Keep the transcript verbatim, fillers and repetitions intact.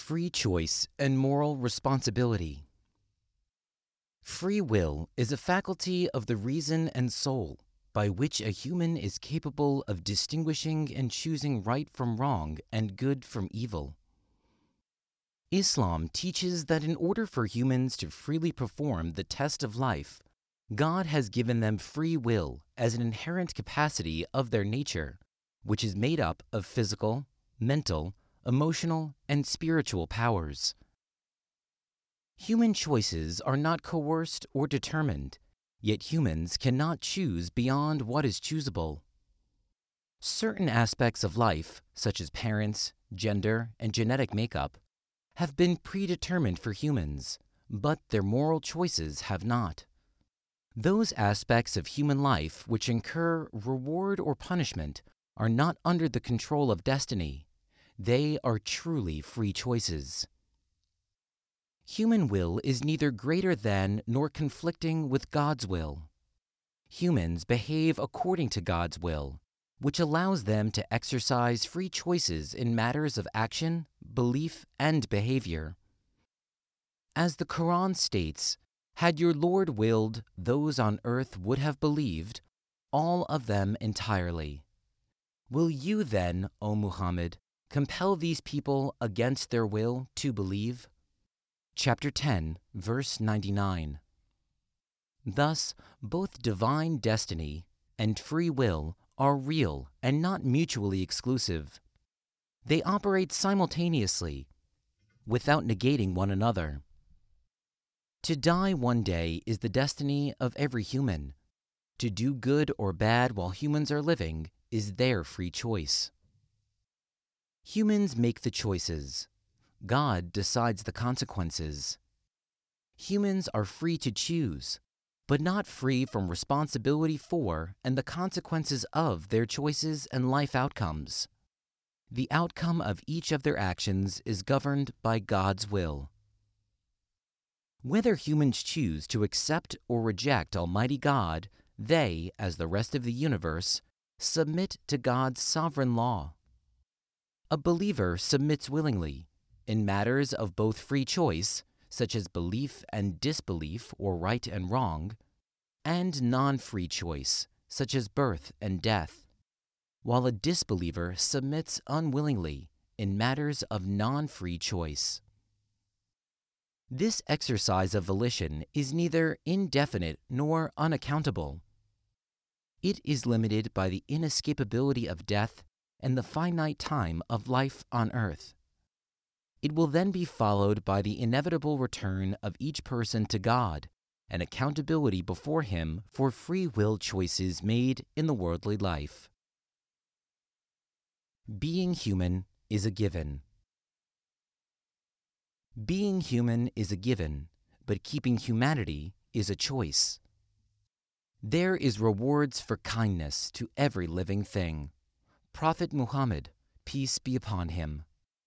Free choice and moral responsibility. Free will is a faculty of the reason and soul by which a human is capable of distinguishing and choosing right from wrong and good from evil. Islam teaches that in order for humans to freely perform the test of life, God has given them free will as an inherent capacity of their nature, which is made up of physical, mental, emotional, and spiritual powers. Human choices are not coerced or determined, yet humans cannot choose beyond what is choosable. Certain aspects of life, such as parents, gender, and genetic makeup, have been predetermined for humans, but their moral choices have not. Those aspects of human life which incur reward or punishment are not under the control of destiny. They are truly free choices. Human will is neither greater than nor conflicting with God's will. Humans behave according to God's will, which allows them to exercise free choices in matters of action, belief, and behavior. As the Quran states, "Had your Lord willed, those on earth would have believed, all of them entirely." Will you then, O Muhammad, compel these people against their will to believe? Chapter ten, verse ninety-nine. Thus, both divine destiny and free will are real and not mutually exclusive. They operate simultaneously, without negating one another. To die one day is the destiny of every human. To do good or bad while humans are living is their free choice. Humans make the choices. God decides the consequences. Humans are free to choose, but not free from responsibility for and the consequences of their choices and life outcomes. The outcome of each of their actions is governed by God's will. Whether humans choose to accept or reject Almighty God, they, as the rest of the universe, submit to God's sovereign law. A believer submits willingly in matters of both free choice, such as belief and disbelief or right and wrong, and non-free choice, such as birth and death, while a disbeliever submits unwillingly in matters of non-free choice. This exercise of volition is neither indefinite nor unaccountable. It is limited by the inescapability of death and the finite time of life on earth. It will then be followed by the inevitable return of each person to God and accountability before Him for free will choices made in the worldly life. Being human is a given. Being human is a given, but keeping humanity is a choice. There is rewards for kindness to every living thing. Prophet Muhammad, peace be upon him.